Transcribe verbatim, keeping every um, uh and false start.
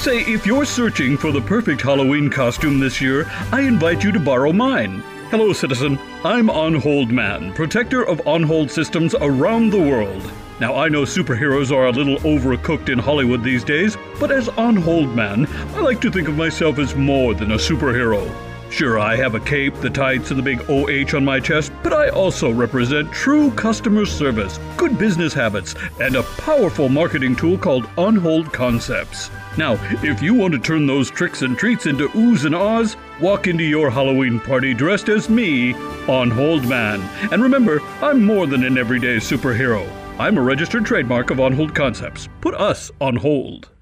Say, if you're searching for the perfect Halloween costume this year, I invite you to borrow mine. Hello, citizen. I'm On-Hold Man, protector of on-hold systems around the world. Now, I know superheroes are a little overcooked in Hollywood these days, but as On-Hold Man, I like to think of myself as more than a superhero. Sure, I have a cape, the tights, and the big O H on my chest, but I also represent true customer service, good business habits, and a powerful marketing tool called On-Hold Concepts. Now, if you want to turn those tricks and treats into oohs and ahs, walk into your Halloween party dressed as me, On-Hold Man. And remember, I'm more than an everyday superhero. I'm a registered trademark of On-Hold Concepts. Put us on hold.